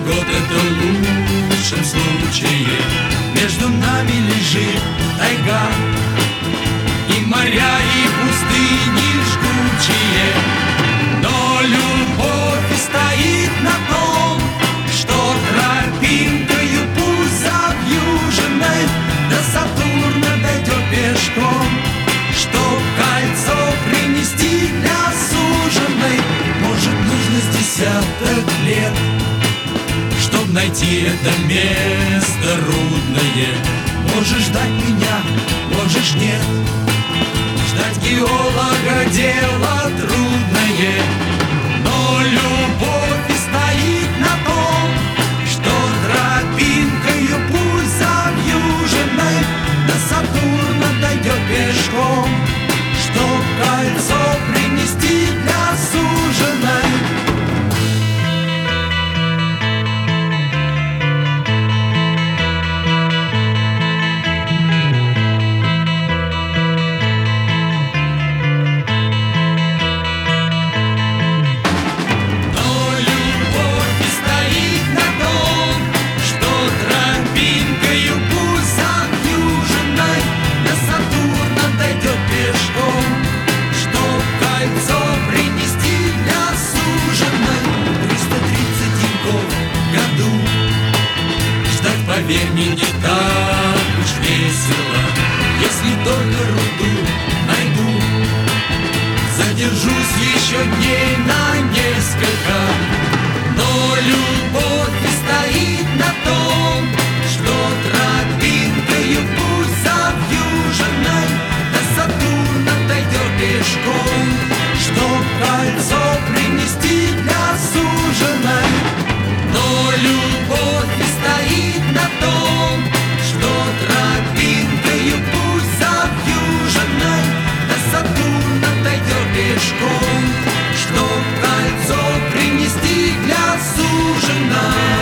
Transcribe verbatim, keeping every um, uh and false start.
год это в лучшем случае. Между нами лежит тайга, и моря, и пустыни жгучие. Но любовь и стоит на том, что тропинкою пусть завьюженной до Сатурна дойдет пешком, чтоб кольцо принести для суженой. Может, нужно с десяток лет, чтоб найти это место рудное. Можешь ждать меня, можешь нет. Ждать геолога дело трудное, но любовь и стоит на том, что тропинкою пусть завьюженной до Сатурна дойдет пешком, чтоб кольцо принести для суженой. Поверь мне, не так уж весело, если только руду найду. Задержусь еще дней на несколько, но любовь и стоит на том, что тропинкою пусть завьюженной до Сатурна дойдет пешком, чтоб кольцо принести для суженой. Но любовь и стоит на том, что тропинкою пусть завьюженной до Сатурна дойдет пешком, чтоб кольцо принести для суженой.